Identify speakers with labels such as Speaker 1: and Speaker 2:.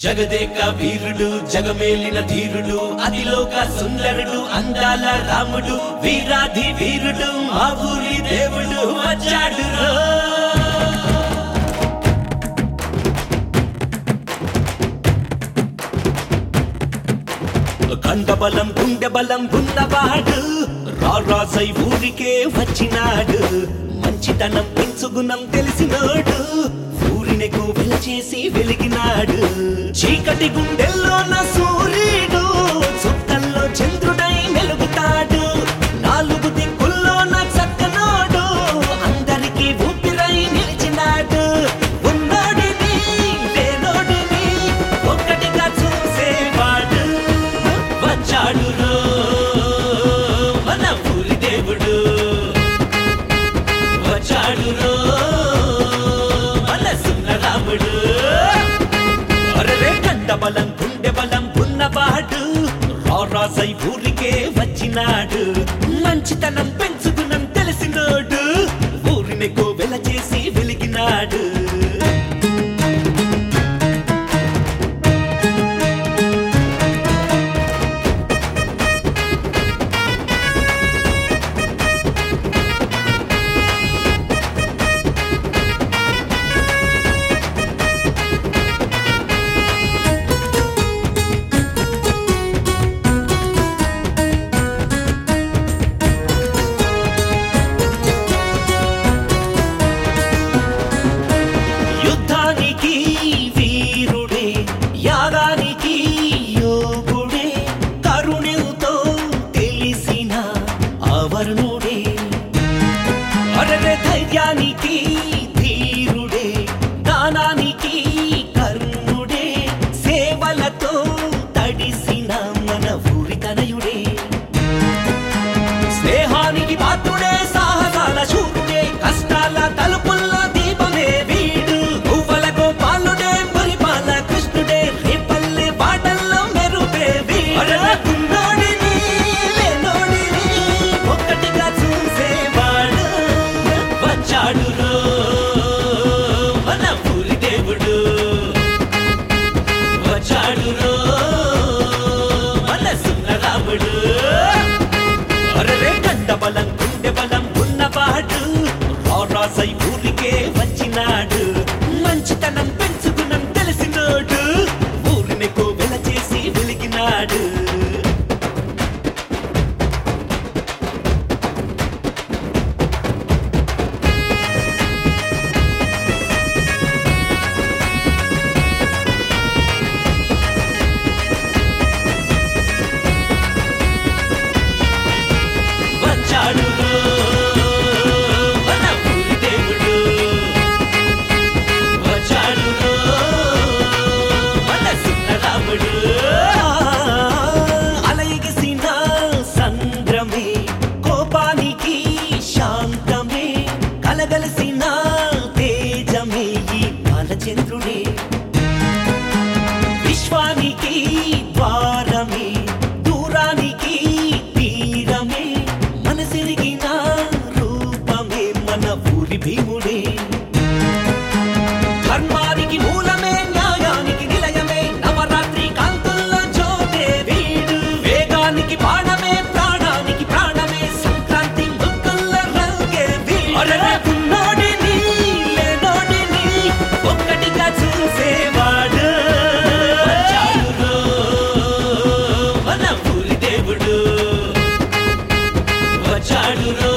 Speaker 1: జగదేక వీరుడు జగమేలిన ధీరుడు అదిలోక సుందరుడు అందాల రాముడు వీరాధి వీరుడు మా ఊరి దేవుడు వచ్చాడు కండబలం గుండెబలం ఉన్నవాడు రారాజై ఊరికే వచ్చినాడు మంచితనం పెంచుగుణం తెలిసినోడు ఊరినెకు వెలచేసి వెలిగినాడు చీకటి గుండెల్లో నా సూర్యుడు చుక్కల్లో చంద్రుడై వెలుగుతాడు నాలుగు దిక్కుల్లో నా చక్కనోడు అందరికీ ఊపిరై నిలిచినాడు ఉన్నోడిని లేనోడిని ఒక్కటిగా చూసేవాడు వచ్చాడు మన ఊరి దేవుడు వచ్చాడు కండబలం గుండెబలం ఉన్నవాడు రారాజై ఊరికే వచ్చినాడు మంచితనం పెంచుకునం తెలిసినోడు ఊరినెకు వెలచేసి వెలిగినాడు ధైర్యానికి ధీరుడే దానానికి కర్ణుడే సేవలతో తడిసిన మన ఊరి తనయుడే స్నేహానికి పాత్రుడే సాహసాల శూరుడే కష్టాల తలుపుల్లో దీపమే వీడు పువ్వుల గోపాలుడే పరిపాల కృష్ణుడే రేపల్లె పాటల్లో మెరుపే వీడు ఒక్కటిగా చూసేవాడు వచ్చాడు మన ఊరి దేవుడు వచ్చాడు మన సుందరాముడు అరే కండబలం గుండెబలం ఉన్నవాడు రారాజై ఊరికే వచ్చినాడు మంచితనం పెంచుకునం తెలిసినోడు ఊరినెకు వెలచేసి వెలిగినాడు వచ్చాడు మన ఊరి దేవుడు వచ్చాడు మన సుందరాముడు అలయగిసిన సంద్రమే కోపానికి శాంతమే కలగలసిన తేజమే ఈ బాలచంద్రుడే విశ్వానికి ద్వారమే దూరానికి తీరమే మనసిరిగిన రూపమే మన ఊరి భీముడే ధర్మానికి మూలమే న్యాయానికి నిలయమే నవరాత్రి కాంతుల్లో జ్యోతే వీడు వేగానికి బాణమే ప్రాణానికి ప్రాణమే సంక్రాంతి ముక్కుల్లో రంగే వీడు ఉన్నోడిని లేనోడిని ఒక్కటిగా చూసేవాడు వచ్చాడు మన ఊరి దేవుడు వచ్చాడు